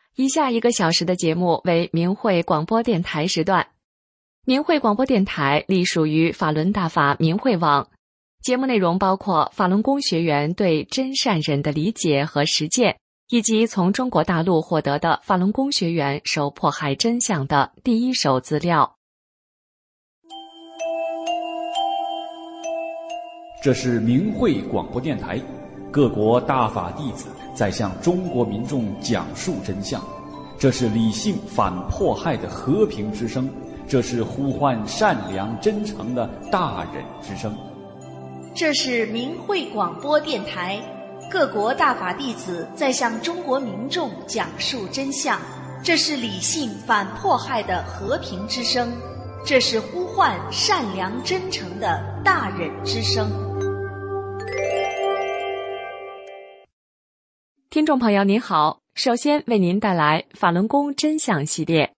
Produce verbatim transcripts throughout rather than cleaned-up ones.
以下一个小时的节目为明慧广播电台时段。明慧广播电台隶属于法轮大法明慧网，节目内容包括法轮功学员对真善忍的理解和实践，以及从中国大陆获得的法轮功学员受迫害真相的第一手资料。 这是明慧广播电台，各国大法弟子在向中国民众讲述真相，这是理性反迫害的和平之声，这是呼唤善良真诚的大忍之声。 这是明慧广播电台，各国大法弟子在向中国民众讲述真相，这是理性反迫害的和平之声，这是呼唤善良真诚的大忍之声。 听众朋友您好，首先为您带来法轮功真相系列。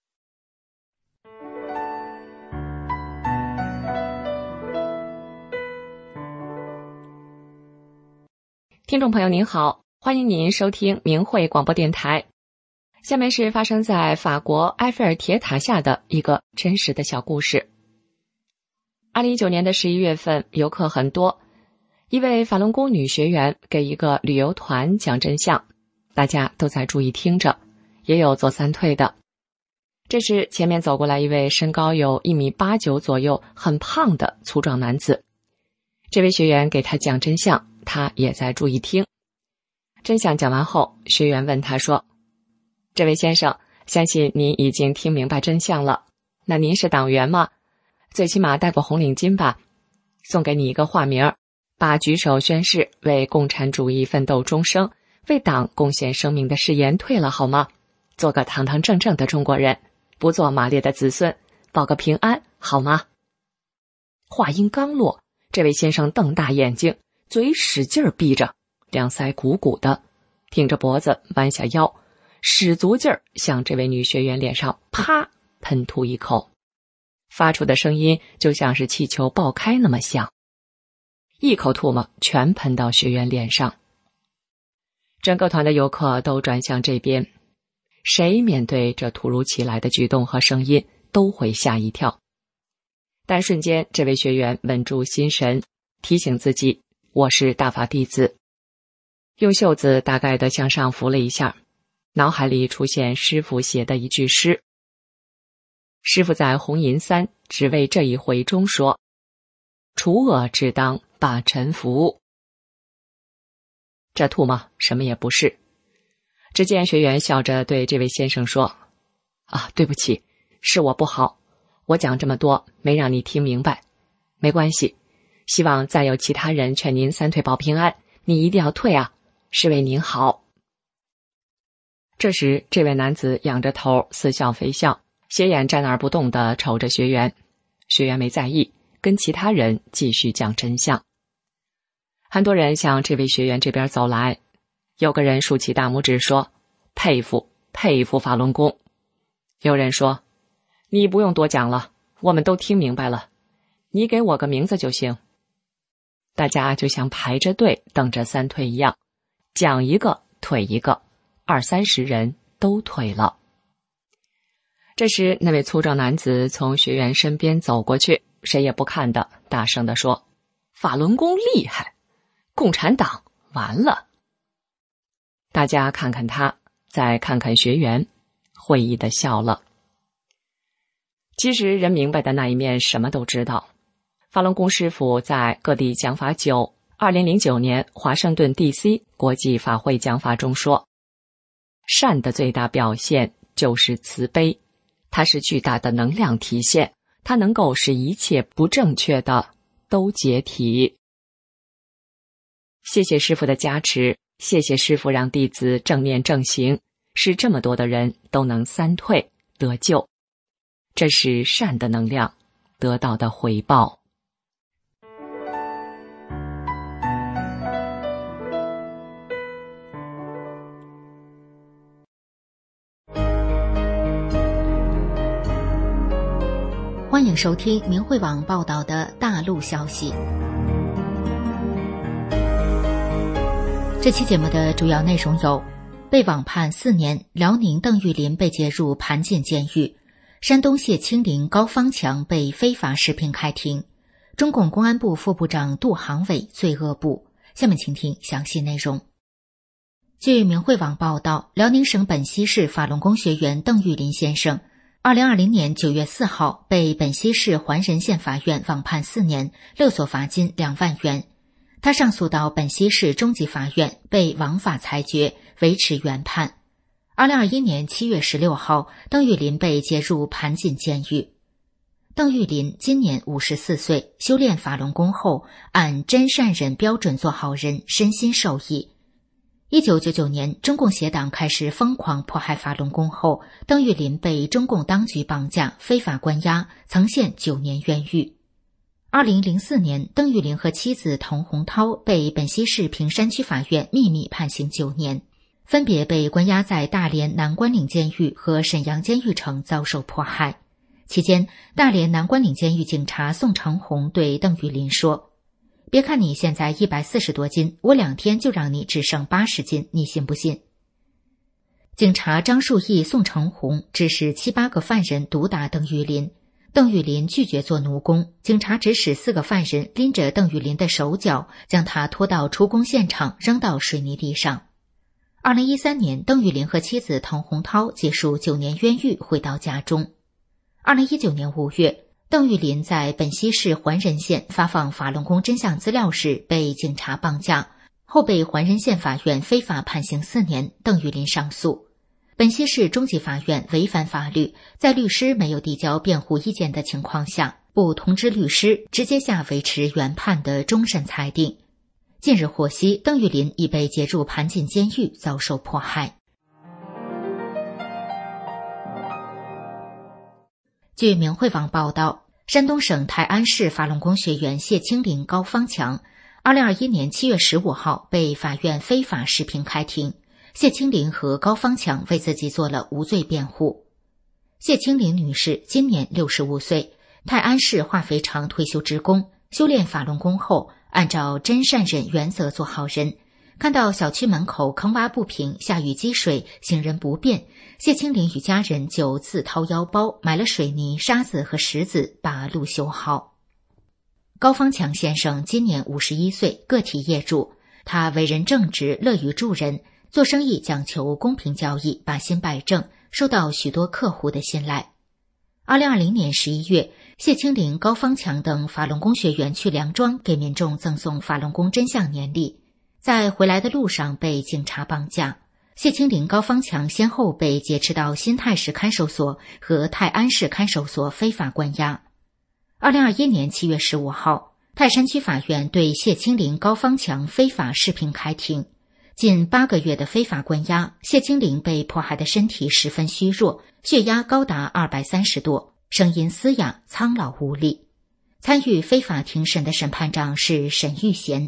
听众朋友您好，欢迎您收听明慧广播电台。下面是发生在法国埃菲尔铁塔下的一个真实的小故事。二零一九年的十一月份，游客很多，一位法轮功女学员给一个旅游团讲真相，大家都在注意听着，也有做三退的。这时前面走过来一位身高有一米八九左右，很胖的粗壮男子。这位学员给他讲真相，他也在注意听。真相讲完后，学员问他说：这位先生，相信您已经听明白真相了，那您是党员吗？最起码戴过红领巾吧？送给你一个化名，把举手宣誓为共产主义奋斗终生，为党贡献生命的誓言退了好吗？做个堂堂正正的中国人，不做马列的子孙，保个平安好吗？话音刚落，这位先生瞪大眼睛，嘴使劲闭着，两腮鼓鼓的，挺着脖子弯下腰，使足劲儿向这位女学员脸上啪喷吐一口，发出的声音就像是气球爆开那么响，一口唾沫全喷到学员脸上。整个团的游客都转向这边，谁面对这突如其来的举动和声音都会吓一跳。但瞬间这位学员稳住心神，提醒自己，我是大法弟子，用袖子大概地向上拂了一下，脑海里出现师父写的一句诗。师父在红银三只为这一回中说，除恶只当把臣服。这吐沫什么也不是。只见学员笑着对这位先生说，啊，对不起，是我不好，我讲这么多没让你听明白，没关系，希望再有其他人劝您三退保平安，你一定要退啊，是为您好。这时这位男子仰着头似笑非笑，斜眼站那儿不动地瞅着学员，学员没在意，跟其他人继续讲真相。很多人向这位学员这边走来，有个人竖起大拇指说，佩服佩服法轮功。有人说，你不用多讲了，我们都听明白了，你给我个名字就行。大家就像排着队等着三退一样，讲一个退一个，二三十人都退了。这时那位粗壮男子从学员身边走过去，谁也不看的大声地说，法轮功厉害，共产党完了。大家看看他，再看看学员，会意地笑了。其实人明白的那一面什么都知道。法轮功师父在各地讲法九二零零九年华盛顿 D C 国际法会讲法中说，善的最大表现就是慈悲，它是巨大的能量体现，它能够使一切不正确的都解体。谢谢师父的加持，谢谢师父让弟子正念正行，使这么多的人都能三退得救，这是善的能量得到的回报。 欢迎收听明慧网报道的大陆消息。这期节目的主要内容有： 被网判四年，辽宁邓玉林被接入盘锦监狱，山东谢清林、高方强被非法视频开庭，中共公安部副部长杜航伟罪恶部。下面请听详细内容。据明慧网报道，辽宁省本溪市法轮功学员邓玉林先生二零二零年九月四号被本溪市环仁县法院网判四年，勒索罚金两万元。他上诉到本溪市中级法院，被网法裁决维持原判。二零二一年七月十六号，邓玉林被接入盘锦监狱。邓玉林今年五十四岁，修炼法轮功后，按真善忍标准做好人，身心受益。一九九九年，中共邪党开始疯狂迫害法轮功后，邓玉林被中共当局绑架、非法关押，曾陷九年冤狱。二零零四年，邓玉林和妻子滕洪涛被本溪市平山区法院秘密判刑九年，分别被关押在大连南关岭监狱和沈阳监狱城遭受迫害。期间，大连南关岭监狱警察宋长红对邓玉林说：“别看你现在一百四十多斤，我两天就让你只剩八十斤，你信不信？”警察张树义、宋长红指使七八个犯人毒打邓玉林，邓玉林拒绝做奴工，警察指使四个犯人拎着邓玉林的手脚，将他拖到出工现场，扔到水泥地上。二零一三年，邓玉林和妻子滕洪涛结束九年冤狱，回到家中。二零一九年五月，邓玉林在本溪市环仁县发放法轮功真相资料时被警察绑架，后被环仁县法院非法判刑四年。邓玉林上诉，本溪市中级法院违反法律，在律师没有递交辩护意见的情况下，不通知律师，直接下维持原判的终审裁定。近日获悉，邓玉林已被接入盘锦监狱，遭受迫害。据明慧网报道，山东省泰安市法轮功学员谢清林、高方强二零二一年七月十五号被法院非法视频开庭。谢清林和高方强为自己做了无罪辩护。谢清林女士今年六十五岁，泰安市化肥厂退休职工，修炼法轮功后，按照真善忍原则做好人。看到小区门口坑洼不平，下雨积水，行人不便，谢清林与家人就自掏腰包买了水泥、沙子和石子，把路修好。高方强先生今年五十一岁，个体业主，他为人正直，乐于助人，做生意讲求公平交易，把心摆正，受到许多客户的信赖。二零二零年十一月，谢清林、高方强等法轮功学员去梁庄给民众赠送法轮功真相年历，在回来的路上被警察绑架。谢清林、高方强先后被劫持到新泰市看守所和泰安市看守所非法关押。二零二一年七月十五号，泰山区法院对谢清林、高方强非法视频开庭。近八个月的非法关押，谢清林被迫害的身体十分虚弱，血压高达二百三十多，声音嘶哑，苍老无力。参与非法庭审的审判长是沈玉贤。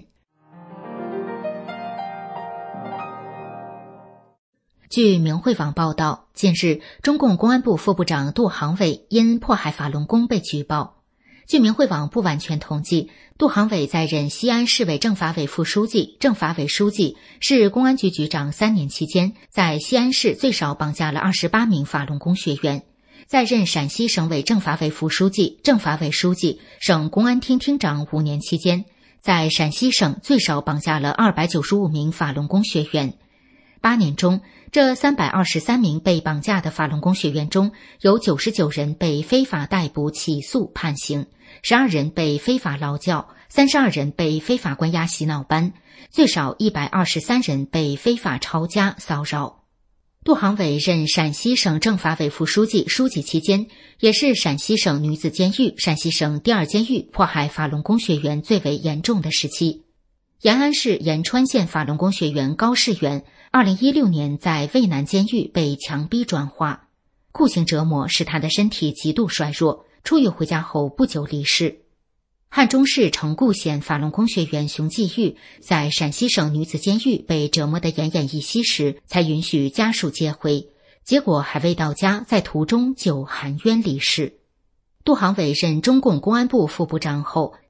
据明慧网报道，近日，中共公安部副部长杜航伟因迫害法轮功被举报。据明慧网不完全统计，杜航伟在任西安市委政法委副书记、政法委书记、市公安局局长三年期间，在西安市最少绑架了二十八名法轮功学员；在任陕西省委政法委副书记、政法委书记、省公安厅厅长五年期间，在陕西省最少绑架了二百九十五名法轮功学员。八年中，这三百二十三名被绑架的法轮功学员中，有九十九人被非法逮捕、起诉、判刑，十二人被非法劳教，三十二人被非法关押洗脑班，最少一百二十三人被非法抄家、骚扰。杜航伟任陕西省政法委副书记、书记期间，也是陕西省女子监狱、陕西省第二监狱迫害法轮功学员最为严重的时期。延安市延川县法轮功学员高世元二零一六年在渭南监狱被强逼转化，酷刑折磨使他的身体极度衰弱，出狱回家后不久离世。汉中市城固县法轮功学员熊继玉在陕西省女子监狱被折磨得奄奄一息时，才允许家属接回，结果还未到家，在途中就含冤离世。杜航伟任中共公安部副部长后，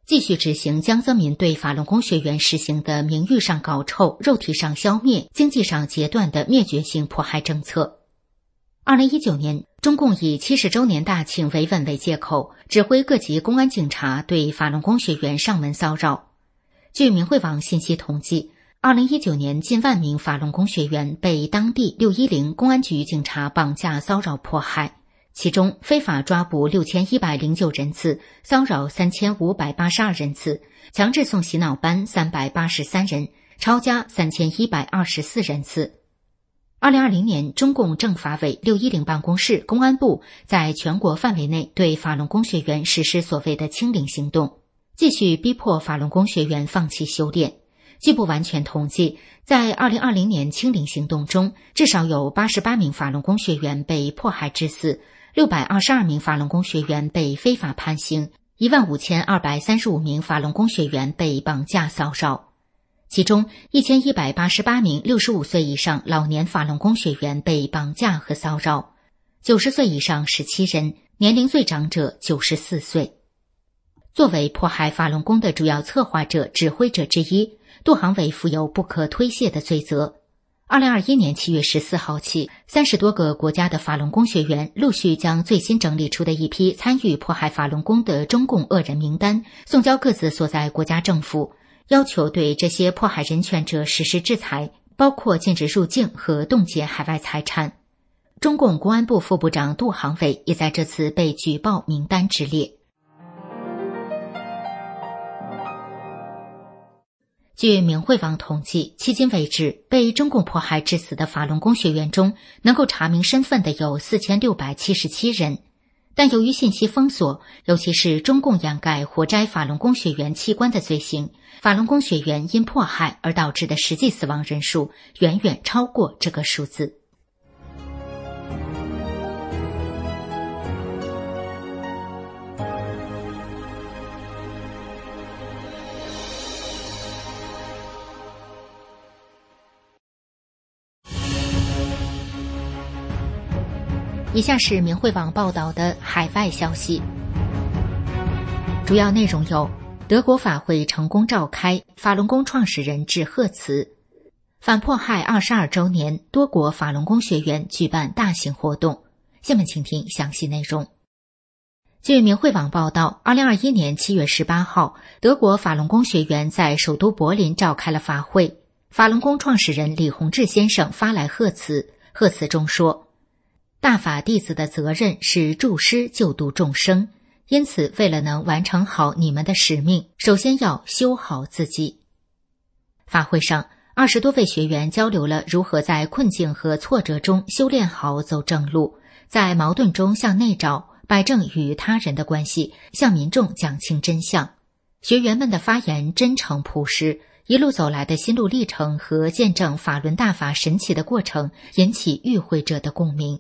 继续执行江泽民对法轮功学员实行的名誉上搞臭、肉体上消灭、经济上截断的灭绝性迫害政策。二零一九年，中共以七十周年大庆维稳为借口，指挥各级公安警察对法轮功学员上门骚扰。据明慧网信息统计，二零一九年近万名法轮功学员被当地六一零公安局警察绑架骚扰迫害，其中非法抓捕六千一百零九人次，骚扰三千五百八十二人次，强制送洗脑班三百八十三人，抄家三千一百二十四人次。二零二零年，中共政法委六一零办公室、公安部在全国范围内对法轮功学员实施所谓的清零行动，继续逼迫法轮功学员放弃修炼。据不完全统计，在二零二零年清零行动中，至少有八十八名法轮功学员被迫害致死，六百二十二名法轮功学员被非法判刑，一万五千二百三十五名法轮功学员被绑架骚扰。其中一千一百八十八名六十五岁以上老年法轮功学员被绑架和骚扰，九十岁以上十七人，年龄最长者九十四岁。作为迫害法轮功的主要策划者、指挥者之一，杜航伟负有不可推卸的罪责。二零二一年七月十四号起，三十多个国家的法轮功学员陆续将最新整理出的一批参与迫害法轮功的中共恶人名单送交各自所在国家政府，要求对这些迫害人权者实施制裁，包括禁止入境和冻结海外财产。中共公安部副部长杜航伟也在这次被举报名单之列。据明慧网统计，迄今为止被中共迫害致死的法轮功学员中，能够查明身份的有四千六百七十七人。但由于信息封锁，尤其是中共掩盖活摘法轮功学员器官的罪行，法轮功学员因迫害而导致的实际死亡人数远远超过这个数字。以下是明慧网报道的海外消息，主要内容有：德国法会成功召开，法轮功创始人致贺词；反迫害二十二周年，多国法轮功学员举办大型活动。下面请听详细内容。据明慧网报道，二零二一年七月十八号，德国法轮功学员在首都柏林召开了法会，法轮功创始人李洪志先生发来贺词，贺词中说：大法弟子的责任是助师救度众生，因此为了能完成好你们的使命，首先要修好自己。法会上，二十多位学员交流了如何在困境和挫折中修炼好走正路，在矛盾中向内找，摆正与他人的关系，向民众讲清真相。学员们的发言真诚朴实，一路走来的心路历程和见证法轮大法神奇的过程引起与会者的共鸣。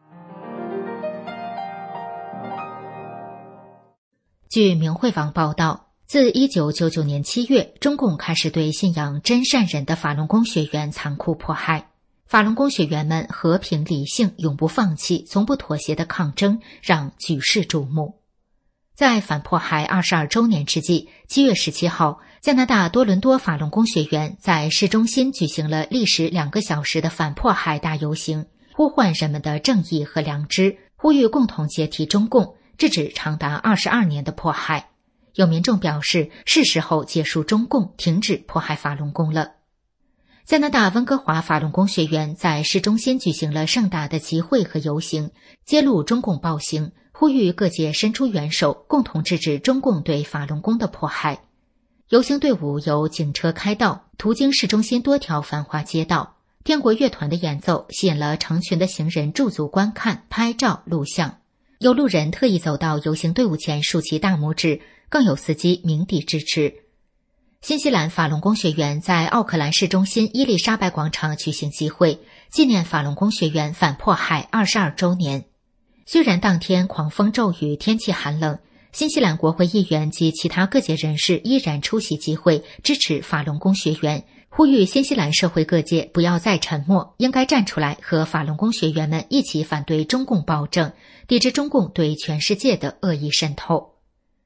据明慧网报道，自一九九九年七月，中共开始对信仰真善忍的法轮功学员残酷迫害。法轮功学员们和平理性、永不放弃、从不妥协的抗争让举世瞩目。在反迫害二十二周年之际，七月十七号，加拿大多伦多法轮功学员在市中心举行了历时两个小时的反迫害大游行，呼唤人们的正义和良知，呼吁共同解体中共，制止长达二十二年的迫害。有民众表示，是时候结束中共，停止迫害法轮功了。加拿大温哥华法轮功学员在市中心举行了盛大的集会和游行，揭露中共暴行，呼吁各界伸出援手，共同制止中共对法轮功的迫害。游行队伍由警车开道，途经市中心多条繁华街道，天国乐团的演奏吸引了成群的行人驻足观看、拍照、录像。有路人特意走到游行队伍前竖起大拇指，更有司机鸣笛支持。新西兰法轮功学员在奥克兰市中心伊丽莎白广场举行集会，纪念法轮功学员反迫害二十二周年。虽然当天狂风骤雨，天气寒冷，新西兰国会议员及其他各界人士依然出席集会，支持法轮功学员，呼吁新西兰社会各界不要再沉默，应该站出来和法轮功学员们一起反对中共暴政，抵制中共对全世界的恶意渗透。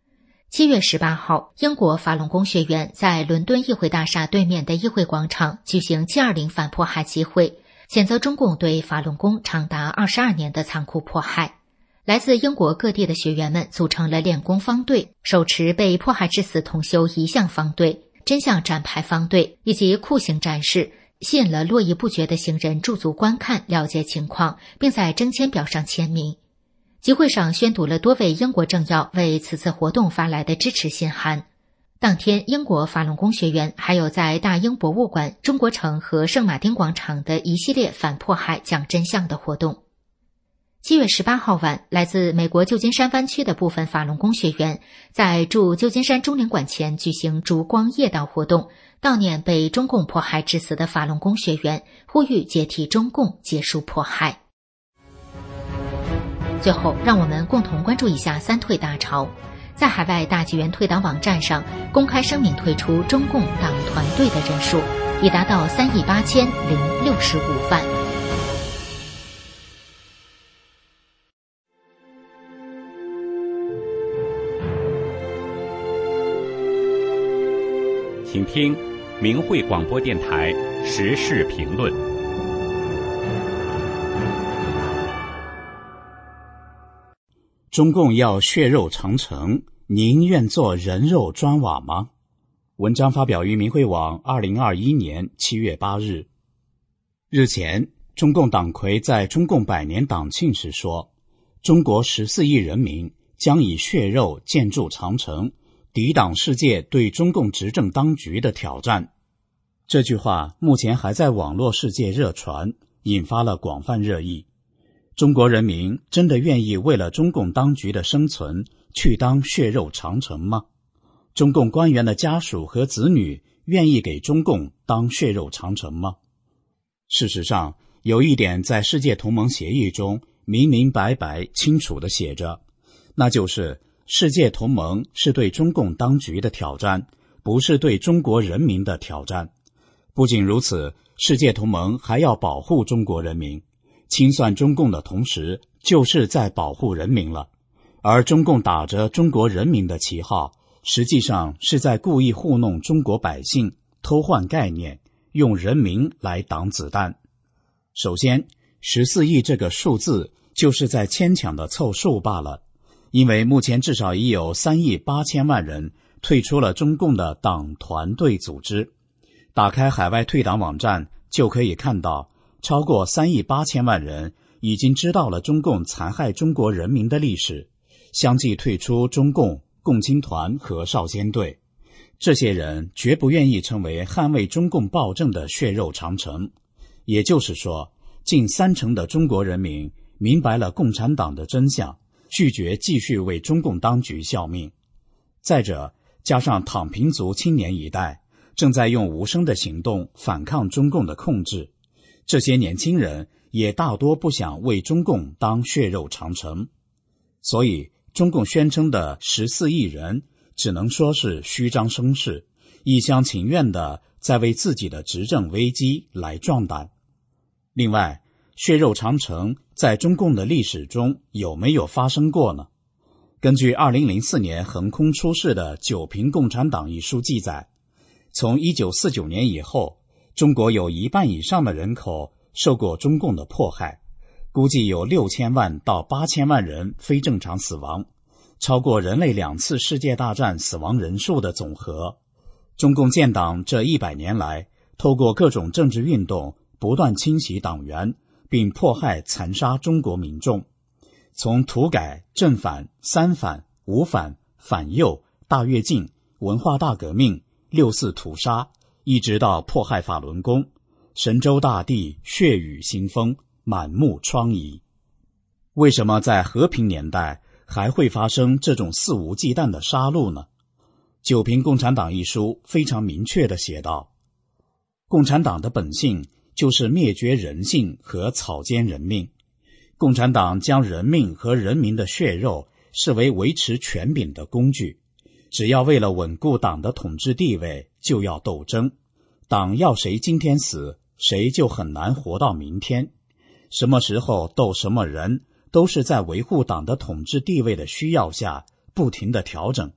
七月十八号，英国法轮功学员在伦敦议会大厦对面的议会广场举行七二零反迫害集会，谴责中共对法轮功长达二十二年的残酷迫害。来自英国各地的学员们组成了练功方队，手持被迫害致死同修遗像方队、真相站牌方队以及酷刑战士，吸引了络绎不绝的行人驻足观看，了解情况，并在征签表上签名。集会上宣读了多位英国政要为此次活动发来的支持信函。当天，英国法轮功学员还有在大英博物馆、中国城和圣马丁广场的一系列反迫害讲真相的活动。七月十八号晚，来自美国旧金山湾区的部分法轮功学员在驻旧金山中领馆前举行烛光夜悼活动，悼念被中共迫害致死的法轮功学员，呼吁解体中共，结束迫害。最后，让我们共同关注一下三退大潮。在海外大纪元退党网站上公开声明退出中共党团队的人数已达到三亿八千零六十五万。 请听明慧广播电台时事评论。 中共要血肉长城，您愿做人肉砖瓦吗？文章发表于明慧网二零二一年七月八日。日前，中共党魁在中共百年党庆时说，中国十四亿人民将以血肉建筑长城，抵挡世界对中共执政当局的挑战。这句话目前还在网络世界热传，引发了广泛热议。中国人民真的愿意为了中共当局的生存去当血肉长城吗？中共官员的家属和子女愿意给中共当血肉长城吗？事实上，有一点在世界同盟协议中明明白白清楚地写着，那就是世界同盟是对中共当局的挑战，不是对中国人民的挑战。不仅如此，世界同盟还要保护中国人民，清算中共的同时就是在保护人民了。而中共打着中国人民的旗号，实际上是在故意糊弄中国百姓，偷换概念，用人民来挡子弹。首先，十四亿这个数字就是在牵强的凑数罢了，因为目前至少已有三亿八千万人退出了中共的党团队组织。打开海外退党网站就可以看到，超过三亿八千万人已经知道了中共残害中国人民的历史，相继退出中共、共青团和少先队。这些人绝不愿意成为捍卫中共暴政的血肉长城。也就是说，近三成的中国人民明白了共产党的真相，拒绝继续为中共当局效命。再者，加上躺平族青年一代正在用无声的行动反抗中共的控制，这些年轻人也大多不想为中共当血肉长城。所以中共宣称的十四亿人只能说是虚张声势，一厢情愿地在为自己的执政危机来壮胆。另外，血肉长城在中共的历史中有没有发生过呢？根据二零零四年横空出世的《九评共产党》一书记载，从一九四九年以后，中国有一半以上的人口受过中共的迫害，估计有六千万到八千万人非正常死亡，超过人类两次世界大战死亡人数的总和。中共建党这一百年来，透过各种政治运动不断清洗党员，并迫害残杀中国民众。从土改、正反、三反、五反、反右、大跃进、文化大革命、六四屠杀，一直到迫害法轮功，神州大地血雨腥风，满目疮痍。为什么在和平年代还会发生这种肆无忌惮的杀戮呢？九评共产党一书非常明确地写道，共产党的本性就是灭绝人性和草菅人命。共产党将人命和人民的血肉视为维持权柄的工具，只要为了稳固党的统治地位，就要斗争。党要谁今天死，谁就很难活到明天。什么时候斗什么人，都是在维护党的统治地位的需要下不停地调整，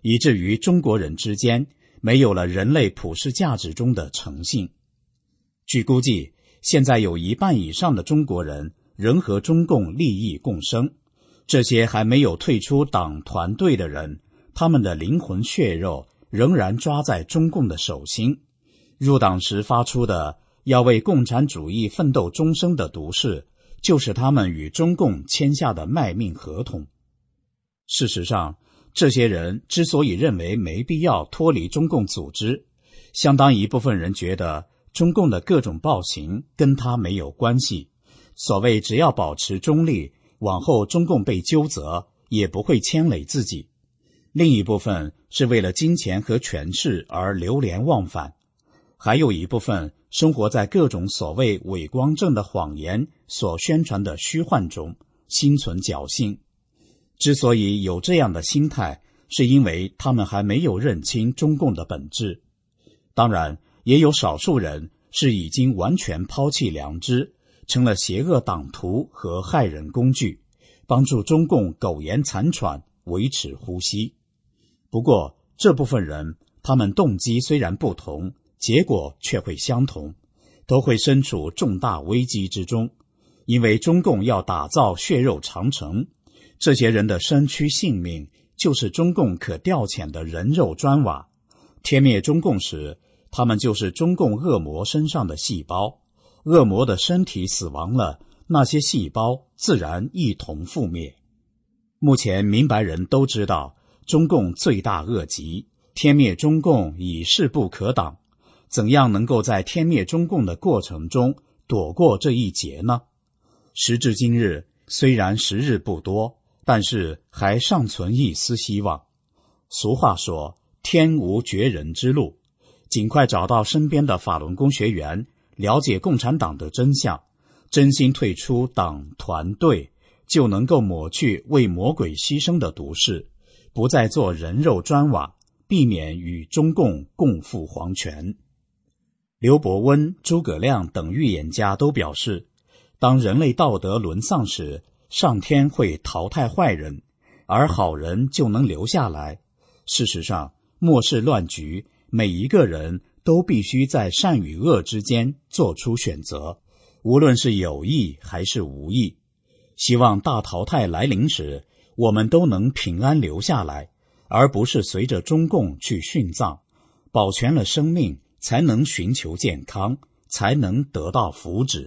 以至于中国人之间没有了人类普世价值中的诚信。据估计，现在有一半以上的中国人仍和中共利益共生。这些还没有退出党团队的人，他们的灵魂血肉仍然抓在中共的手心。入党时发出的要为共产主义奋斗终生的毒誓，就是他们与中共签下的卖命合同。事实上，这些人之所以认为没必要脱离中共组织，相当一部分人觉得中共的各种暴行跟他没有关系，所谓只要保持中立，往后中共被纠责也不会牵累自己。另一部分是为了金钱和权势而流连忘返，还有一部分生活在各种所谓伪光正的谎言所宣传的虚幻中，心存侥幸。之所以有这样的心态，是因为他们还没有认清中共的本质。当然，也有少数人是已经完全抛弃良知，成了邪恶党徒和害人工具，帮助中共苟延残喘，维持呼吸。不过，这部分人，他们动机虽然不同，结果却会相同，都会身处重大危机之中。因为中共要打造血肉长城，这些人的身躯性命就是中共可调遣的人肉砖瓦。天灭中共时，他们就是中共恶魔身上的细胞，恶魔的身体死亡了，那些细胞自然一同覆灭。目前明白人都知道，中共罪大恶极，天灭中共已势不可挡。怎样能够在天灭中共的过程中躲过这一劫呢？时至今日，虽然时日不多，但是还尚存一丝希望。俗话说，天无绝人之路，尽快找到身边的法轮功学员，了解共产党的真相，真心退出党团队，就能够抹去为魔鬼牺牲的毒誓，不再做人肉砖瓦，避免与中共共赴黄泉。刘伯温、诸葛亮等预言家都表示，当人类道德沦丧时，上天会淘汰坏人，而好人就能留下来。事实上，末世乱局，每一个人都必须在善与恶之间做出选择，无论是有意还是无意。希望大淘汰来临时，我们都能平安留下来，而不是随着中共去殉葬。保全了生命，才能寻求健康，才能得到福祉。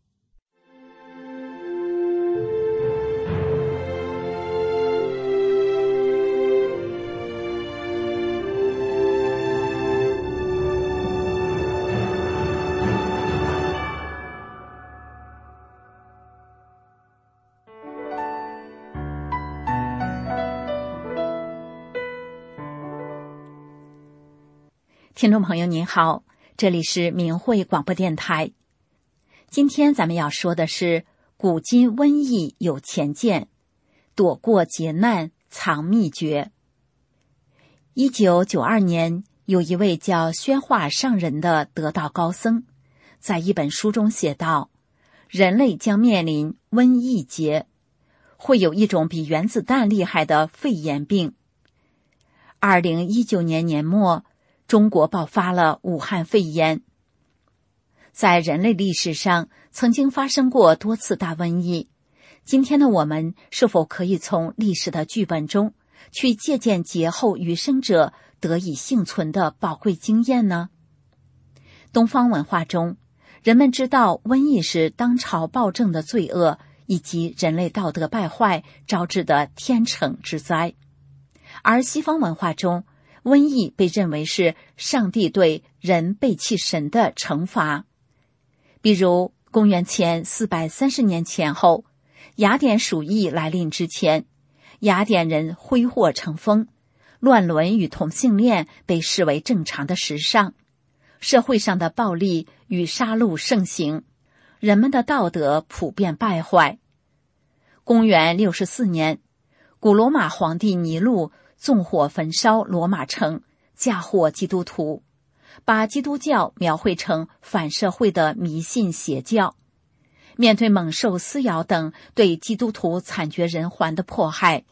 听众朋友您好，这里是明慧广播电台。今天咱们要说的是古今瘟疫有前见，躲过劫难藏秘诀。一九九二年，有一位叫宣化上人的得道高僧，在一本书中写道，人类将面临瘟疫劫，会有一种比原子弹厉害的肺炎病。二零一九年年末，中国爆发了武汉肺炎。在人类历史上曾经发生过多次大瘟疫，今天的我们是否可以从历史的剧本中去借鉴劫后余生者得以幸存的宝贵经验呢？东方文化中，人们知道瘟疫是当朝暴政的罪恶以及人类道德败坏招致的天惩之灾，而西方文化中，瘟疫被认为是上帝对人背弃神的惩罚。比如公元前四百三十年前后，雅典鼠疫来临之前，雅典人挥霍成风，乱伦与同性恋被视为正常的时尚，社会上的暴力与杀戮盛行，人们的道德普遍败坏。公元六十四年，古罗马皇帝尼禄纵火焚烧罗马城，嫁祸基督徒，把基督教描绘成反社会的迷信邪教。面对猛兽撕咬等对基督徒惨绝人寰的迫害，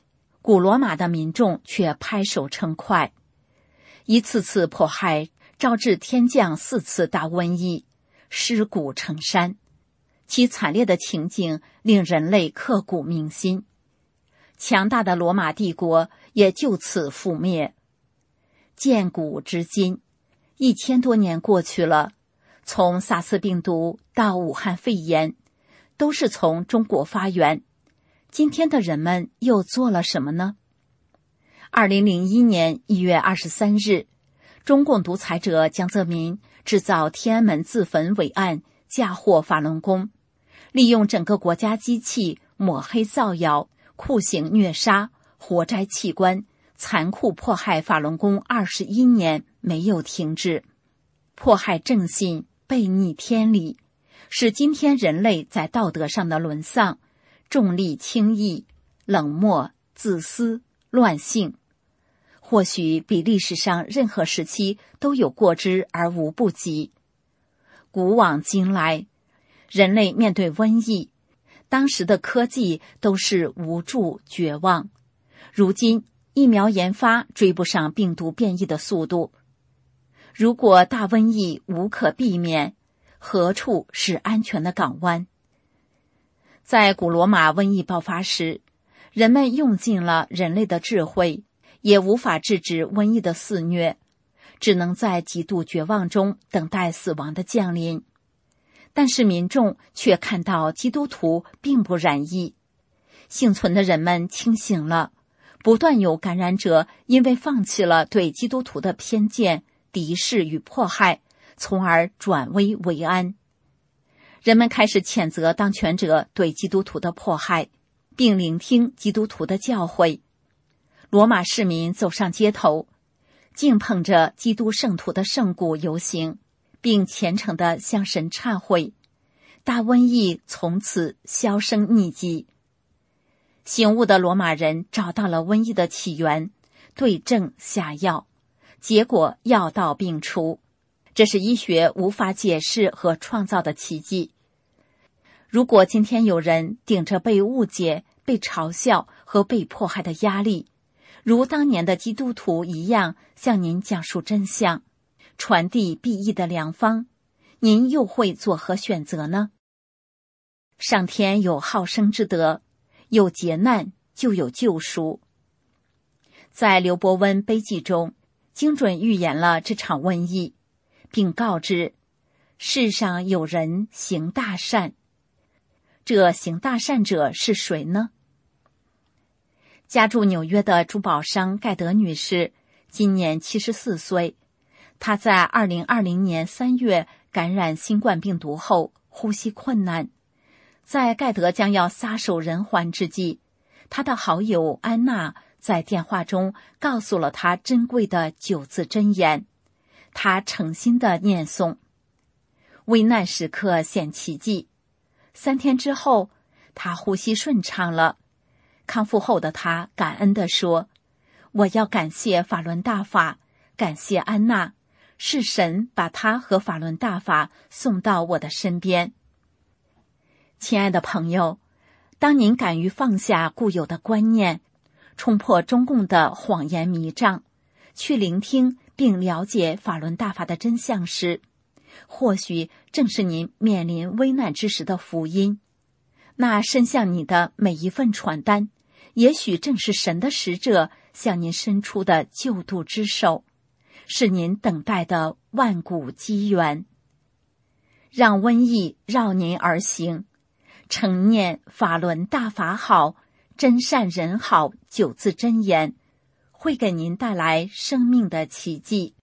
古罗马的民众却拍手称快。一次次迫害招致天降四次大瘟疫，尸骨成山，其惨烈的情景令人类刻骨铭心。强大的罗马帝国也就此覆灭。建古至今，一千多年过去了，从萨斯病毒到武汉肺炎，都是从中国发源。今天的人们又做了什么呢？二零零一年一月二十三日，中共独裁者江泽民制造天安门自焚伪案，嫁祸法轮功，利用整个国家机器抹黑造谣，酷刑虐杀，活摘器官，残酷迫害法轮功二十一年没有停止，迫害正信，背逆天理，使今天人类在道德上的沦丧，重利轻义，冷漠自私乱性，或许比历史上任何时期都有过之而无不及。古往今来，人类面对瘟疫，当时的科技都是无助绝望，如今疫苗研发追不上病毒变异的速度。如果大瘟疫无可避免，何处是安全的港湾？在古罗马瘟疫爆发时，人们用尽了人类的智慧，也无法制止瘟疫的肆虐，只能在极度绝望中等待死亡的降临。但是民众却看到基督徒并不染疫，幸存的人们清醒了，不断有感染者因为放弃了对基督徒的偏见、敌视与迫害，从而转危为安。人们开始谴责当权者对基督徒的迫害，并聆听基督徒的教诲。罗马市民走上街头，敬捧着基督圣徒的圣骨游行，并虔诚地向神忏悔。大瘟疫从此销声匿迹。醒悟的罗马人找到了瘟疫的起源，对症下药，结果药到病除。这是医学无法解释和创造的奇迹。如果今天有人顶着被误解、被嘲笑和被迫害的压力，如当年的基督徒一样向您讲述真相，传递裨益的良方，您又会作何选择呢？上天有好生之德，有劫难就有救赎。在刘伯温悲记中，精准预言了这场瘟疫，并告知世上有人行大善。这行大善者是谁呢？家住纽约的珠宝商盖德女士今年七十四岁，她在二零二零年三月感染新冠病毒后呼吸困难，在盖德将要撒手人寰之际，她的好友安娜在电话中告诉了她珍贵的九字真言，她诚心的念诵。危难时刻显奇迹，三天之后，她呼吸顺畅了。康复后的她感恩地说：“我要感谢法轮大法，感谢安娜，是神把她和法轮大法送到我的身边。”亲爱的朋友，当您敢于放下固有的观念，冲破中共的谎言迷障，去聆听并了解法轮大法的真相时，或许正是您面临危难之时的福音。那伸向你的每一份传单，也许正是神的使者向您伸出的救度之手，是您等待的万古机缘。让瘟疫绕您而行，诚念法轮大法好，真善人好九字真言，会给您带来生命的奇迹。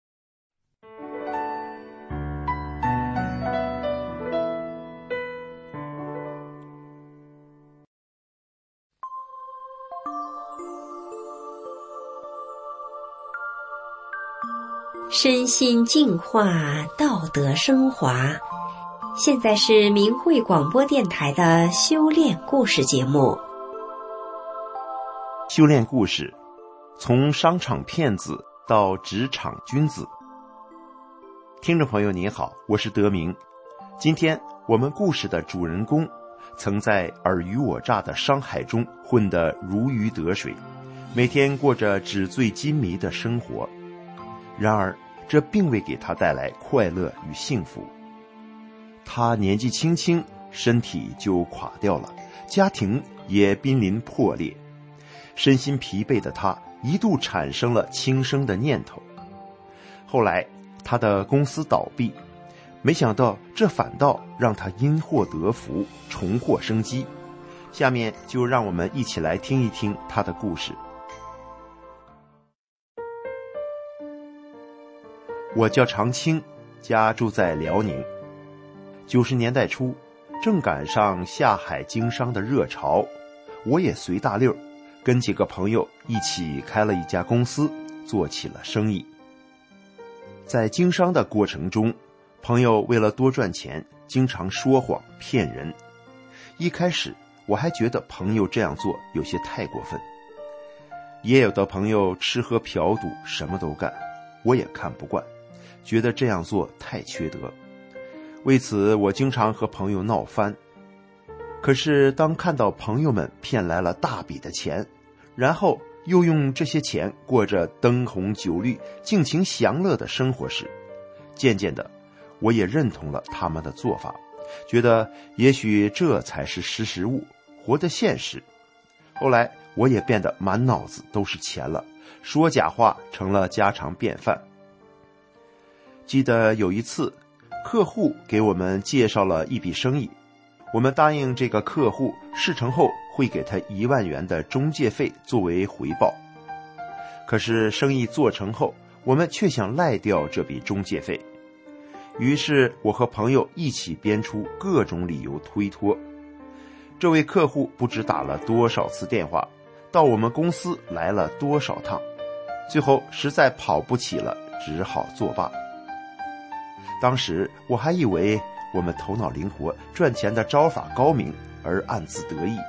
身心净化，道德升华。现在是明慧广播电台的修炼故事节目。 修炼故事，从商场骗子到职场君子。听众朋友您好，我是德明。今天我们故事的主人公曾在尔虞我诈的商海中混得如鱼得水， 每天过着纸醉金迷的生活。然而，这并未给他带来快乐与幸福。他年纪轻轻，身体就垮掉了，家庭也濒临破裂。身心疲惫的他一度产生了轻生的念头。后来他的公司倒闭，没想到这反倒让他因祸得福，重获生机。下面就让我们一起来听一听他的故事。我叫常青，家住在辽宁。九十年代初，正赶上下海经商的热潮，我也随大溜，跟几个朋友一起开了一家公司，做起了生意。在经商的过程中，朋友为了多赚钱，经常说谎骗人。一开始我还觉得朋友这样做有些太过分，也有的朋友吃喝嫖赌什么都干，我也看不惯，觉得这样做太缺德。为此我经常和朋友闹翻。可是当看到朋友们骗来了大笔的钱，然后又用这些钱过着灯红酒绿、尽情享乐的生活时，渐渐的我也认同了他们的做法，觉得也许这才是识时务，活得现实。后来我也变得满脑子都是钱了，说假话成了家常便饭。记得有一次，客户给我们介绍了一笔生意，我们答应这个客户事成后会给他一万元的中介费作为回报。可是生意做成后，我们却想赖掉这笔中介费。于是我和朋友一起编出各种理由推脱。这位客户不知打了多少次电话，到我们公司来了多少趟，最后实在跑不起了，只好作罢。当时我还以为我们头脑灵活，赚钱的招法高明，而暗自得意。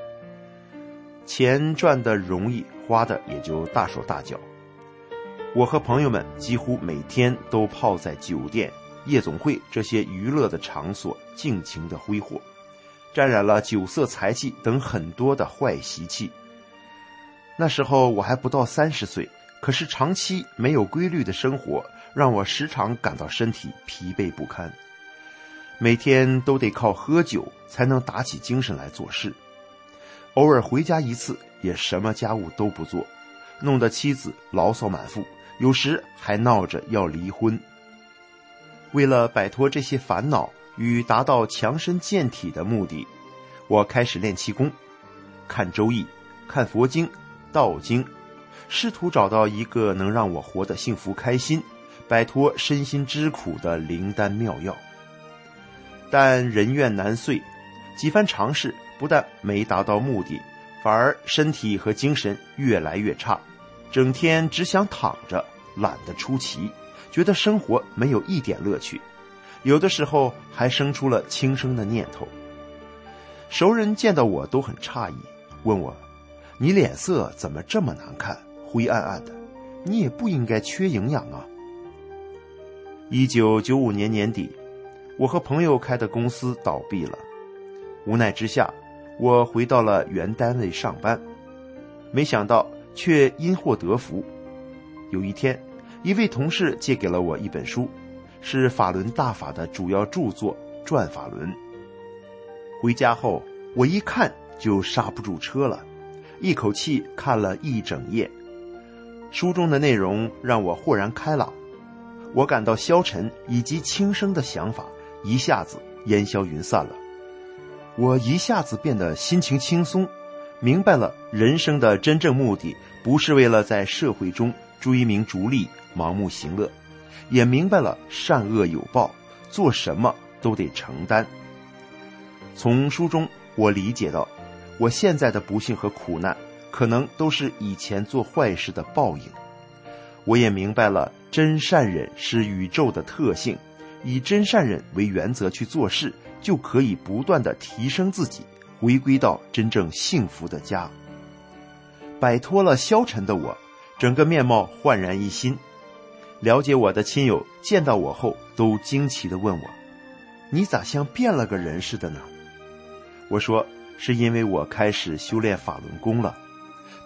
钱赚得容易，花的也就大手大脚。我和朋友们几乎每天都泡在酒店、夜总会这些娱乐的场所，尽情的挥霍，沾染了酒色财气等很多的坏习气。那时候我还不到三十岁，可是长期没有规律的生活，让我时常感到身体疲惫不堪，每天都得靠喝酒才能打起精神来做事。偶尔回家一次，也什么家务都不做，弄得妻子牢骚满腹，有时还闹着要离婚。为了摆脱这些烦恼与达到强身健体的目的，我开始练气功，看周易，看佛经、道经，试图找到一个能让我活得幸福开心，摆脱身心之苦的灵丹妙药。但人怨难遂，几番尝试不但没达到目的，反而身体和精神越来越差，整天只想躺着，懒得出奇，觉得生活没有一点乐趣，有的时候还生出了轻生的念头。熟人见到我都很诧异，问我：你脸色怎么这么难看，灰暗暗的，你也不应该缺营养啊。一九九五年年底，我和朋友开的公司倒闭了，无奈之下，我回到了原单位上班，没想到却因祸得福。有一天，一位同事借给了我一本书，是法轮大法的主要著作《转法轮》。回家后，我一看就刹不住车了，一口气看了一整夜。书中的内容让我豁然开朗，我感到消沉以及轻生的想法一下子烟消云散了。我一下子变得心情轻松，明白了人生的真正目的不是为了在社会中追名逐利、盲目行乐，也明白了善恶有报，做什么都得承担。从书中我理解到，我现在的不幸和苦难可能都是以前做坏事的报应。我也明白了真善忍是宇宙的特性，以真善忍为原则去做事，就可以不断地提升自己，回归到真正幸福的家。摆脱了消沉的我，整个面貌焕然一新。了解我的亲友见到我后都惊奇地问我：你咋像变了个人似的呢？我说，是因为我开始修炼法轮功了。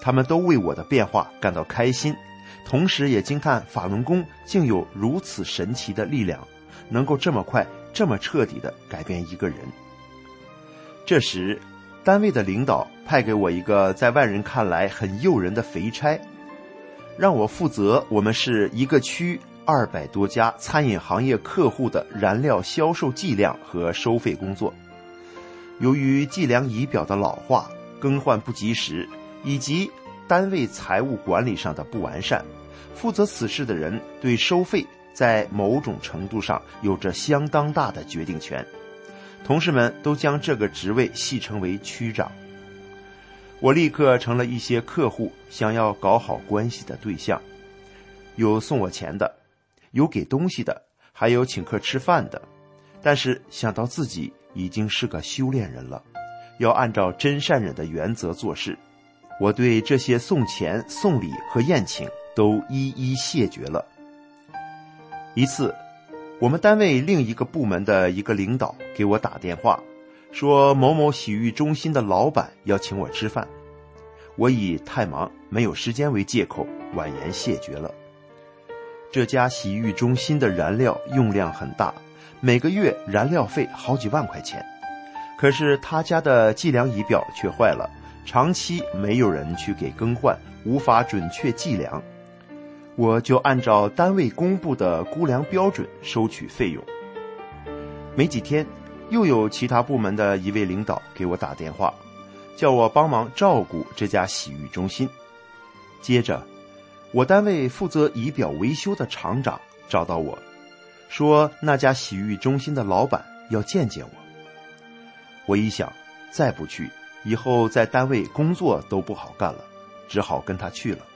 他们都为我的变化感到开心，同时也惊叹法轮功竟有如此神奇的力量，能够这么快这么彻底地改变一个人。这时单位的领导派给我一个在外人看来很诱人的肥差，让我负责我们市一个区二百多家餐饮行业客户的燃料销售计量和收费工作。由于计量仪表的老化、更换不及时，以及单位财务管理上的不完善，负责此事的人对收费在某种程度上有着相当大的决定权。同事们都将这个职位戏称为区长。我立刻成了一些客户想要搞好关系的对象，有送我钱的，有给东西的，还有请客吃饭的。但是想到自己已经是个修炼人了，要按照真善忍的原则做事，我对这些送钱、送礼和宴请都一一谢绝了。一次，我们单位另一个部门的一个领导给我打电话，说某某洗浴中心的老板要请我吃饭，我以太忙没有时间为借口，婉言谢绝了。这家洗浴中心的燃料用量很大，每个月燃料费好几万块钱，可是他家的计量仪表却坏了，长期没有人去给更换，无法准确计量。我就按照单位公布的估量标准收取费用。没几天，又有其他部门的一位领导给我打电话，叫我帮忙照顾这家洗浴中心。接着，我单位负责仪表维修的厂长找到我，说那家洗浴中心的老板要见见我。我一想，再不去，以后在单位工作都不好干了，只好跟他去了。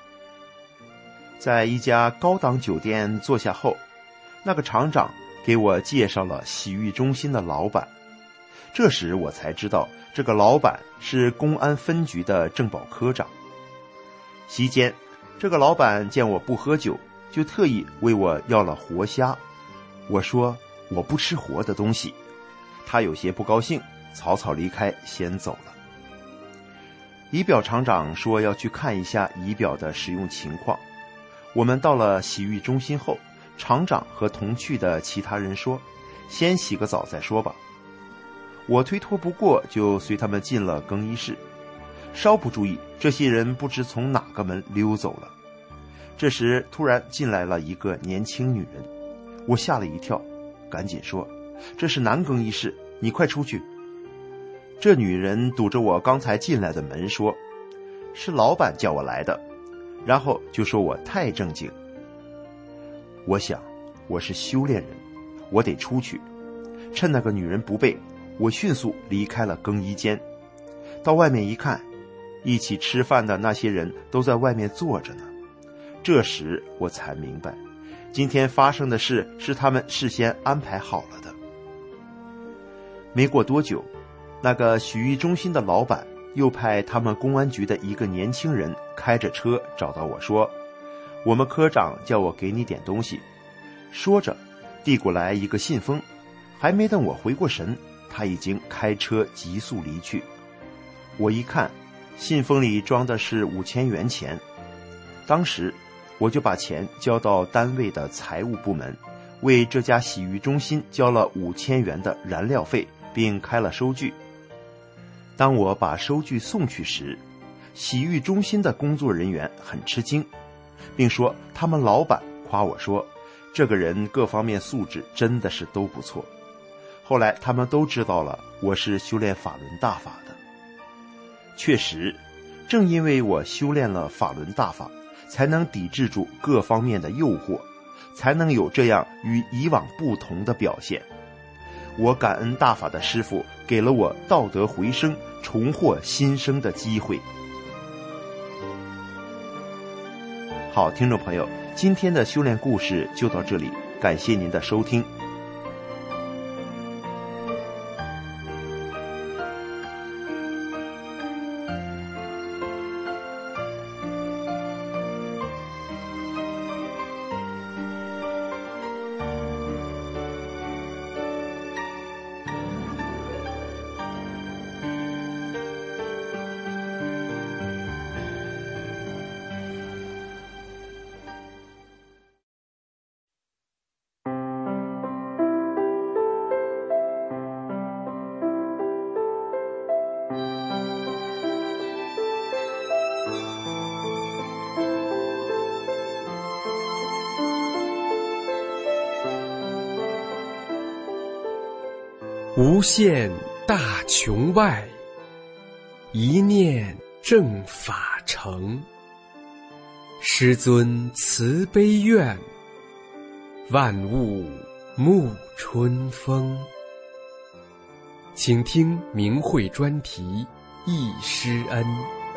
在一家高档酒店坐下后，那个厂长给我介绍了洗浴中心的老板。这时我才知道，这个老板是公安分局的政保科长。席间，这个老板见我不喝酒，就特意为我要了活虾。我说我不吃活的东西，他有些不高兴，草草离开，先走了。仪表厂长说要去看一下仪表的使用情况。我们到了洗浴中心后，厂长和同去的其他人说，先洗个澡再说吧。我推脱不过，就随他们进了更衣室。稍不注意，这些人不知从哪个门溜走了。这时突然进来了一个年轻女人，我吓了一跳，赶紧说，这是男更衣室，你快出去。这女人堵着我刚才进来的门说，是老板叫我来的，然后就说我太正经。我想我是修炼人，我得出去。趁那个女人不备，我迅速离开了更衣间。到外面一看，一起吃饭的那些人都在外面坐着呢。这时我才明白，今天发生的事是他们事先安排好了的。没过多久，那个洗浴中心的老板又派他们公安局的一个年轻人开着车找到我说，我们科长叫我给你点东西。说着递过来一个信封，还没等我回过神，他已经开车急速离去。我一看，信封里装的是五千元钱。当时我就把钱交到单位的财务部门，为这家洗浴中心交了五千元的燃料费，并开了收据。当我把收据送去时，洗浴中心的工作人员很吃惊，并说他们老板夸我说，这个人各方面素质真的是都不错。后来他们都知道了我是修炼法轮大法的。确实，正因为我修炼了法轮大法，才能抵制住各方面的诱惑，才能有这样与以往不同的表现。我感恩大法的师父给了我道德回升、重获新生的机会。好，听众朋友，今天的修炼故事就到这里，感谢您的收听。 无限大穹外，一念正法成。师尊慈悲愿，万物沐春风。请听明慧专题忆师恩。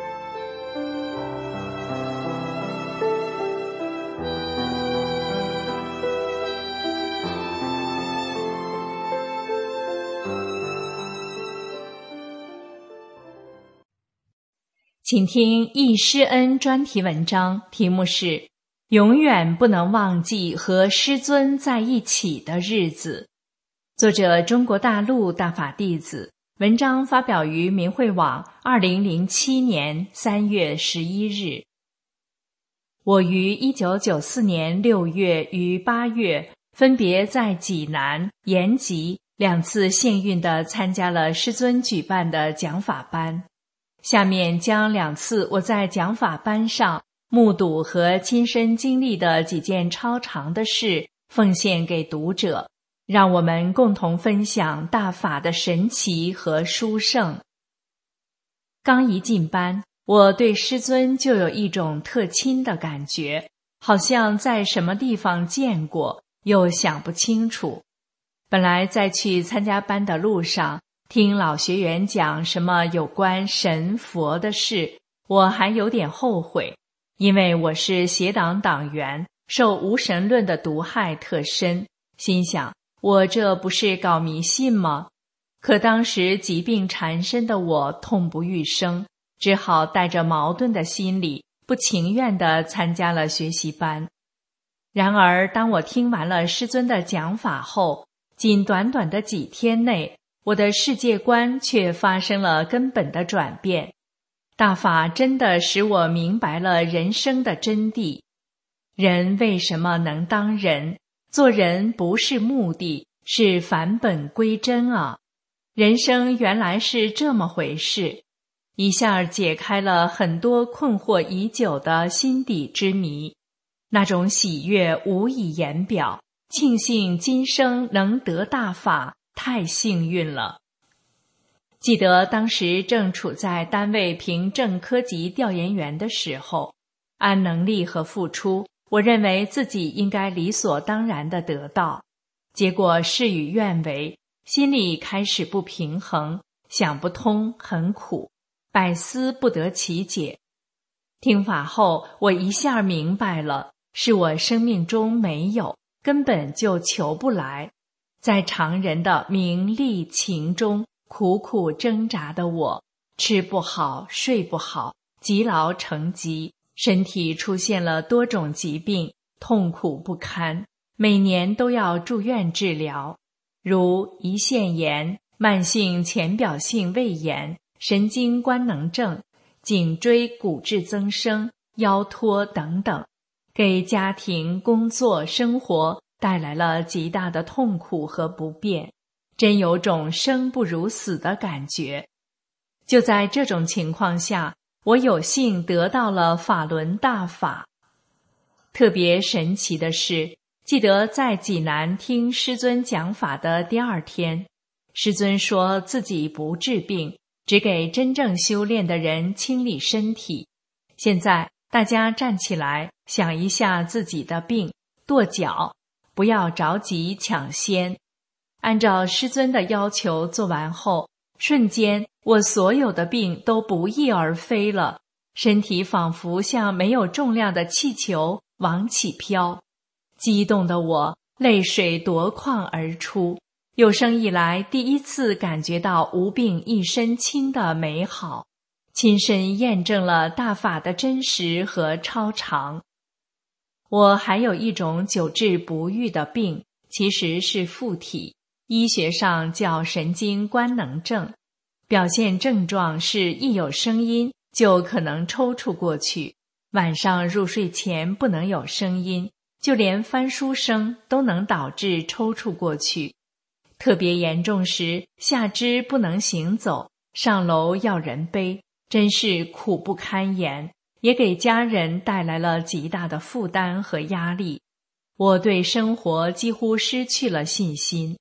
请听忆师恩专题文章，题目是永远不能忘记和师尊在一起的日子。作者中国大陆大法弟子，文章发表于明慧网二零零七年三月十一日。我于一九九四年六月与八月分别在济南、延吉两次幸运地参加了师尊举办的讲法班。下面将两次我在讲法班上目睹和亲身经历的几件超常的事奉献给读者，让我们共同分享大法的神奇和殊胜。刚一进班，我对师尊就有一种特亲的感觉，好像在什么地方见过，又想不清楚。本来在去参加班的路上，听老学员讲什么有关神佛的事，我还有点后悔，因为我是邪党党员，受无神论的毒害特深，心想我这不是搞迷信吗？可当时疾病缠身的我痛不欲生，只好带着矛盾的心理，不情愿地参加了学习班。然而当我听完了师尊的讲法后，仅短短的几天内，我的世界观却发生了根本的转变。大法真的使我明白了人生的真谛。人为什么能当人？做人不是目的，是返本归真啊！人生原来是这么回事，一下解开了很多困惑已久的心底之谜。那种喜悦无以言表，庆幸今生能得大法，太幸运了。记得当时正处在单位评正科级调研员的时候，按能力和付出，我认为自己应该理所当然地得到，结果事与愿违，心里开始不平衡，想不通，很苦，百思不得其解。听法后，我一下明白了，是我生命中没有，根本就求不来。在常人的名利情中苦苦挣扎的我，吃不好，睡不好，积劳成疾，身体出现了多种疾病，痛苦不堪，每年都要住院治疗，如胰腺炎、慢性浅表性胃炎、神经官能症、颈椎骨质增生、腰托等等，给家庭、工作、生活带来了极大的痛苦和不便，真有种生不如死的感觉。就在这种情况下，我有幸得到了法轮大法。特别神奇的是，记得在济南听师尊讲法的第二天，师尊说自己不治病，只给真正修炼的人清理身体。现在大家站起来，想一下自己的病，跺脚，不要着急抢先。按照师尊的要求做完后，瞬间我所有的病都不翼而飞了，身体仿佛像没有重量的气球往起飘。激动的我泪水夺眶而出，有生以来第一次感觉到无病一身轻的美好，亲身验证了大法的真实和超常。我还有一种久治不愈的病，其实是附体，医学上叫神经官能症，表现症状是一有声音就可能抽搐过去，晚上入睡前不能有声音，就连翻书声都能导致抽搐过去。特别严重时，下肢不能行走，上楼要人背，真是苦不堪言，也给家人带来了极大的负担和压力。我对生活几乎失去了信心。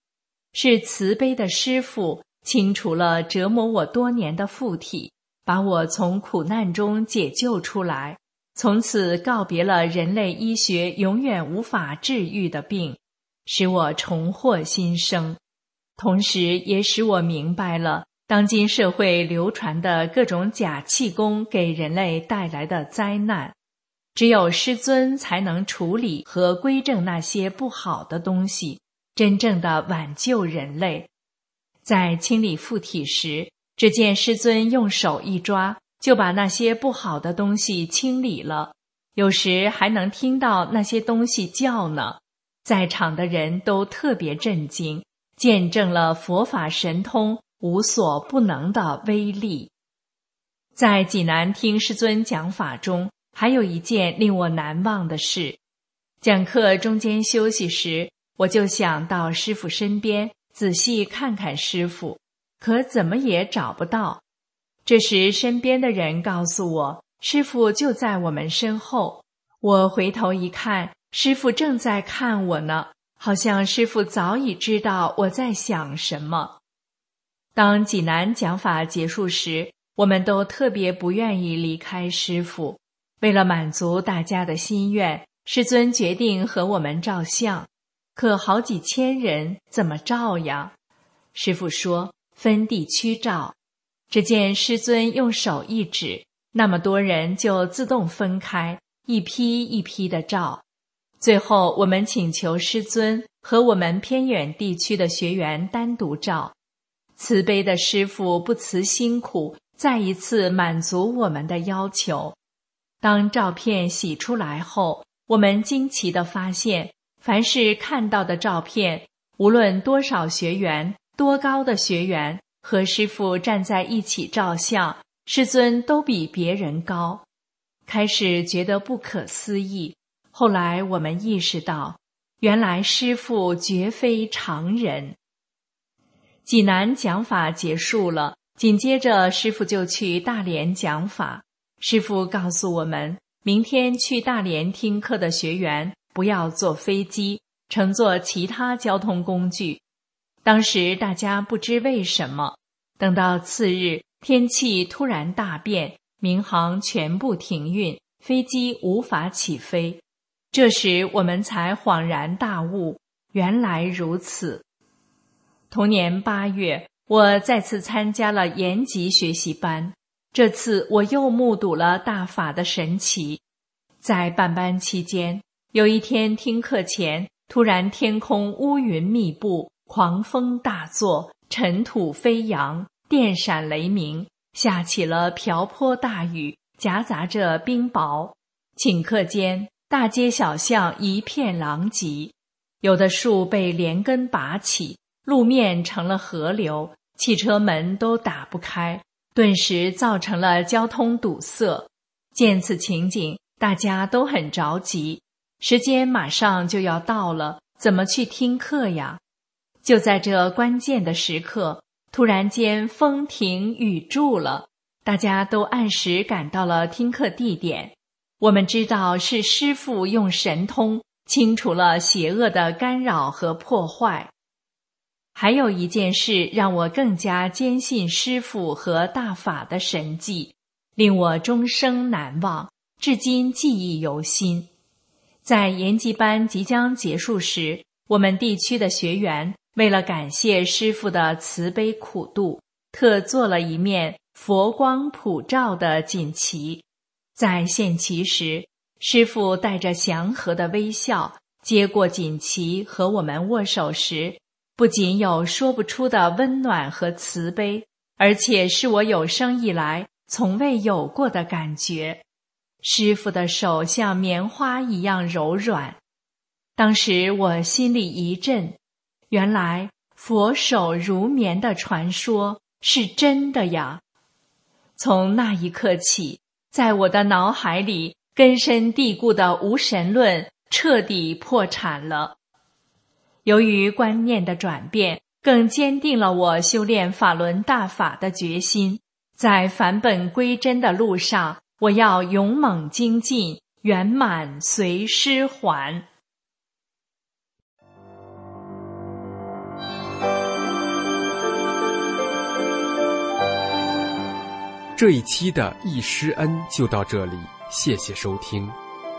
是慈悲的师父清除了折磨我多年的附体，把我从苦难中解救出来，从此告别了人类医学永远无法治愈的病，使我重获新生，同时也使我明白了当今社会流传的各种假气功给人类带来的灾难。只有师尊才能处理和归正那些不好的东西，真正的挽救人类。在清理附体时，只见师尊用手一抓，就把那些不好的东西清理了，有时还能听到那些东西叫呢。在场的人都特别震惊，见证了佛法神通无所不能的威力。在济南听师尊讲法中，还有一件令我难忘的事。讲课中间休息时，我就想到师父身边仔细看看师父，可怎么也找不到。这时身边的人告诉我，师父就在我们身后。我回头一看，师父正在看我呢，好像师父早已知道我在想什么。当济南讲法结束时，我们都特别不愿意离开师父。为了满足大家的心愿，师尊决定和我们照相。可好几千人怎么照呀？师父说分地区照。只见师尊用手一指，那么多人就自动分开，一批一批的照。最后我们请求师尊和我们偏远地区的学员单独照。慈悲的师父不辞辛苦，再一次满足我们的要求。当照片洗出来后，我们惊奇地发现，凡是看到的照片，无论多少学员、多高的学员和师父站在一起照相，师尊都比别人高。开始觉得不可思议，后来我们意识到，原来师父绝非常人。济南讲法结束了，紧接着师父就去大连讲法。师父告诉我们，明天去大连听课的学员不要坐飞机，乘坐其他交通工具。当时大家不知为什么，等到次日，天气突然大变，民航全部停运，飞机无法起飞。这时我们才恍然大悟，原来如此。同年八月，我再次参加了延吉学习班。这次我又目睹了大法的神奇。在办班期间，有一天听课前，突然天空乌云密布，狂风大作，尘土飞扬，电闪雷鸣，下起了瓢泼大雨，夹杂着冰雹。顷刻间，大街小巷一片狼藉，有的树被连根拔起，路面成了河流，汽车门都打不开，顿时造成了交通堵塞。见此情景，大家都很着急，时间马上就要到了，怎么去听课呀？就在这关键的时刻，突然间风停雨住了，大家都按时赶到了听课地点。我们知道是师父用神通清除了邪恶的干扰和破坏。还有一件事让我更加坚信师父和大法的神迹，令我终生难忘，至今记忆犹新。在研习班即将结束时，我们地区的学员为了感谢师父的慈悲苦度，特做了一面佛光普照的锦旗。在献旗时，师父带着祥和的微笑接过锦旗和我们握手时，不仅有说不出的温暖和慈悲，而且是我有生以来从未有过的感觉。师父的手像棉花一样柔软。当时我心里一震，原来佛手如棉的传说是真的呀！从那一刻起，在我的脑海里根深蒂固的无神论彻底破产了。由于观念的转变，更坚定了我修炼法轮大法的决心。在返本归真的路上，我要勇猛精进，圆满随师还。 这一期的忆师恩就到这里，谢谢收听。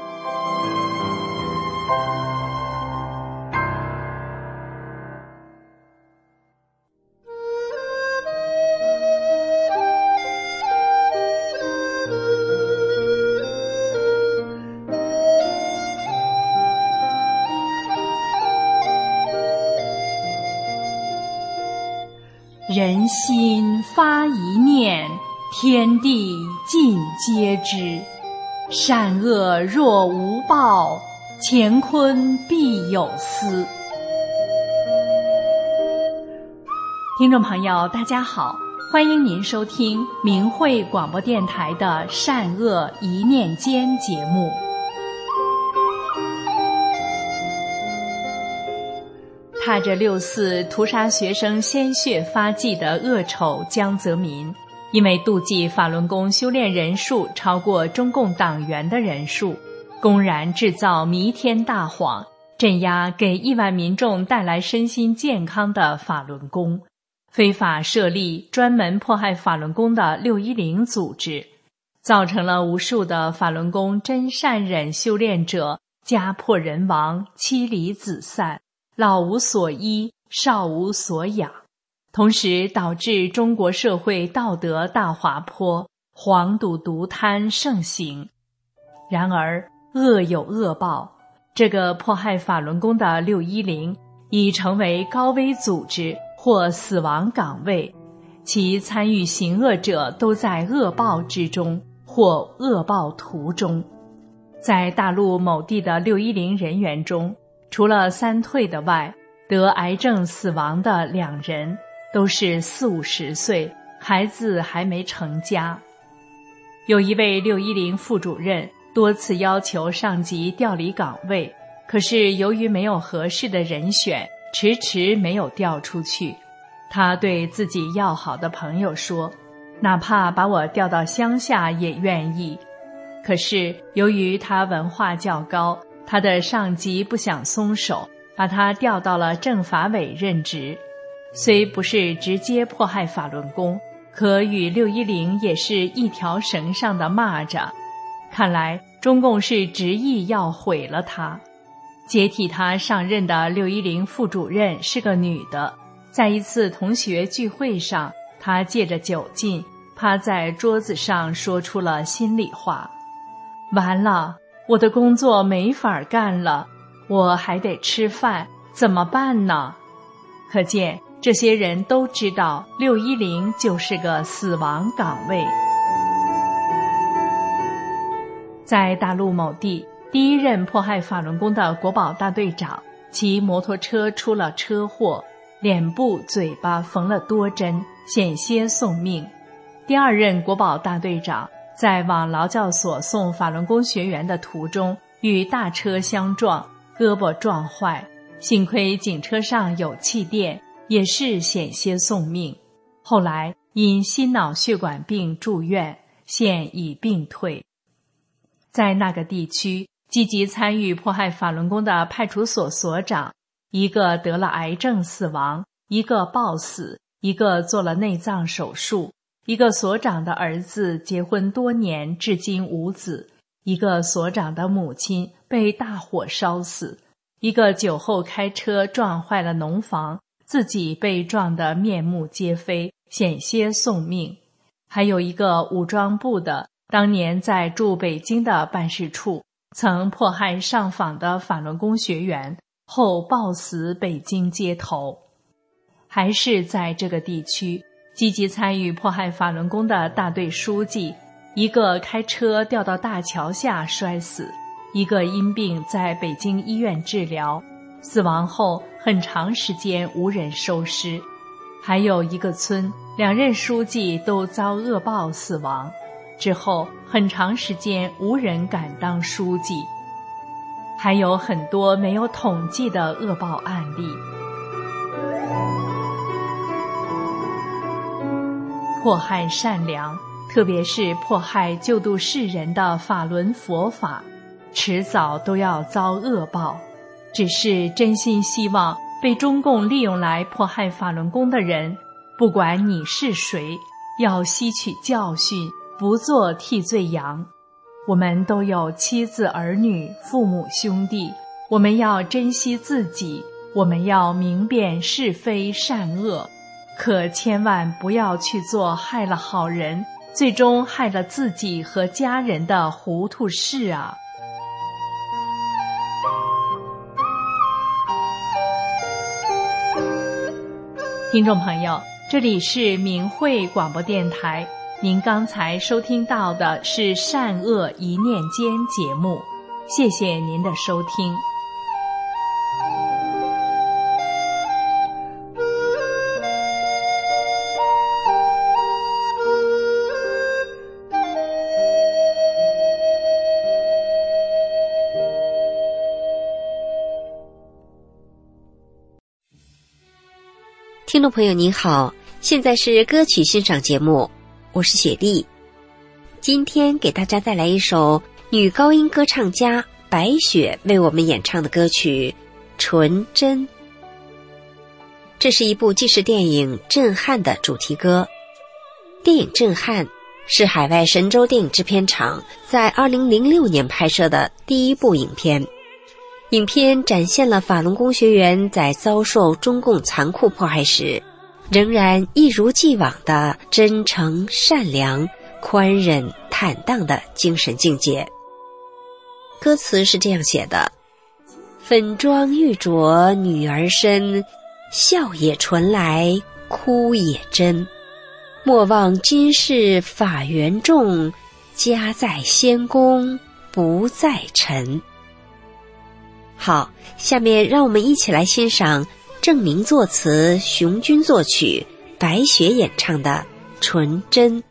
人心发一念，天地尽皆知。善恶若无报，乾坤必有私。听众朋友大家好，欢迎您收听明慧广播电台的善恶一念间节目。踏着六四屠杀学生鲜血发迹的恶丑江泽民，因为妒忌法轮功修炼人数超过中共党员的人数，公然制造弥天大谎，镇压给亿万民众带来身心健康的法轮功，非法设立专门迫害法轮功的六一零组织，造成了无数的法轮功真善忍修炼者家破人亡、妻离子散、老无所依、少无所养，同时导致中国社会道德大滑坡，黄赌毒贪盛行。然而恶有恶报，这个迫害法轮功的六一零已成为高危组织或死亡岗位，其参与行恶者都在恶报之中或恶报途中。在大陆某地的六一零人员中，除了三退的外，得癌症死亡的两人都是四五十岁，孩子还没成家。有一位六一零副主任多次要求上级调离岗位，可是由于没有合适的人选，迟迟没有调出去。他对自己要好的朋友说，哪怕把我调到乡下也愿意。可是由于他文化较高，他的上级不想松手，把他调到了政法委任职。虽不是直接迫害法轮功，可与六一零也是一条绳上的蚂蚱。看来中共是执意要毁了他。接替他上任的六一零副主任是个女的，在一次同学聚会上，她借着酒劲趴在桌子上说出了心里话：完了，我的工作没法干了，我还得吃饭，怎么办呢？可见这些人都知道六一零就是个死亡岗位。在大陆某地，第一任迫害法轮功的国保大队长骑摩托车出了车祸，脸部、嘴巴缝了多针，险些送命。第二任国保大队长在往劳教所送法轮功学员的途中与大车相撞，胳膊撞坏，幸亏警车上有气垫，也是险些送命。后来因心脑血管病住院，现已病退。在那个地区，积极参与迫害法轮功的派出所所长，一个得了癌症死亡，一个暴死，一个做了内脏手术，一个所长的儿子结婚多年至今无子，一个所长的母亲被大火烧死，一个酒后开车撞坏了农房，自己被撞得面目皆非，险些送命。还有一个武装部的，当年在驻北京的办事处曾迫害上访的法轮功学员，后暴死北京街头。还是在这个地区，积极参与迫害法轮功的大队书记，一个开车掉到大桥下摔死，一个因病在北京医院治疗，死亡后很长时间无人收尸。还有一个村，两任书记都遭恶报死亡，之后很长时间无人敢当书记。还有很多没有统计的恶报案例。迫害善良，特别是迫害救度世人的法轮佛法，迟早都要遭恶报。只是真心希望被中共利用来迫害法轮功的人，不管你是谁， 要吸取教训，不做替罪羊。我们都有妻子儿女、父母兄弟，我们要珍惜自己，我们要明辨是非善恶，可千万不要去做害了好人，最终害了自己和家人的糊涂事啊！听众朋友，这里是明慧广播电台，您刚才收听到的是善恶一念间节目，谢谢您的收听。 听众朋友您好，现在是歌曲欣赏节目，我是雪莉。今天给大家带来一首女高音歌唱家白雪为我们演唱的歌曲《纯真》。这是一部纪实电影《震撼》的主题歌。电影《震撼》是海外神州电影制片厂在二零零六年拍摄的第一部影片。影片展现了法轮功学员在遭受中共残酷迫害时，仍然一如既往的真诚、善良、宽忍、坦荡的精神境界。歌词是这样写的：粉妆玉琢女儿身，笑也纯来，哭也真。莫忘今世法缘重，家在仙宫不在尘。好，下面让我们一起来欣赏郑明作词、熊军作曲、白雪演唱的《纯真》。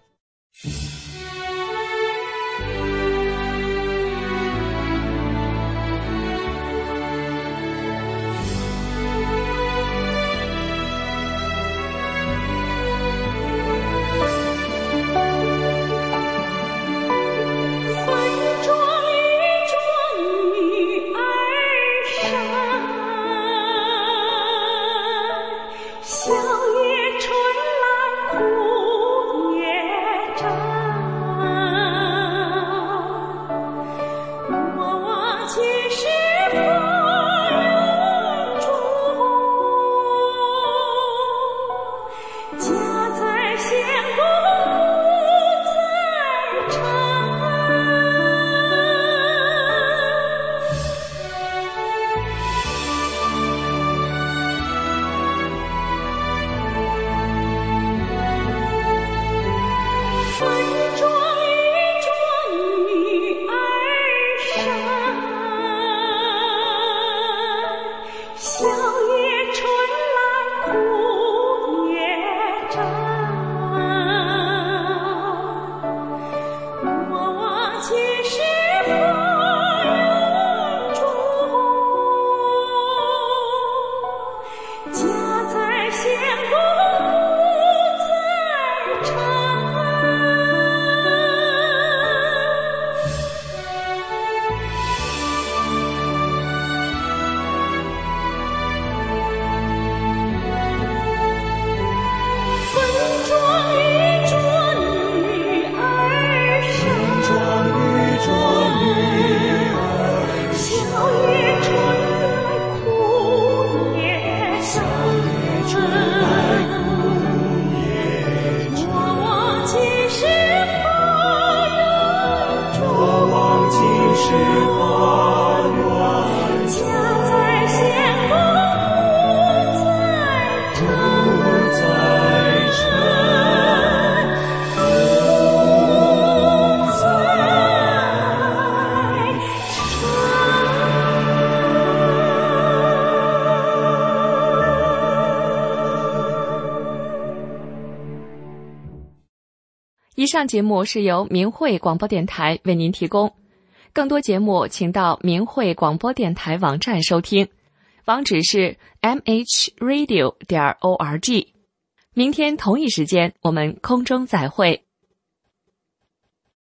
以上节目是由明慧广播电台为您提供，更多节目请到明慧广播电台网站收听，网址是 m h radio 点 org。明天同一时间我们空中再会。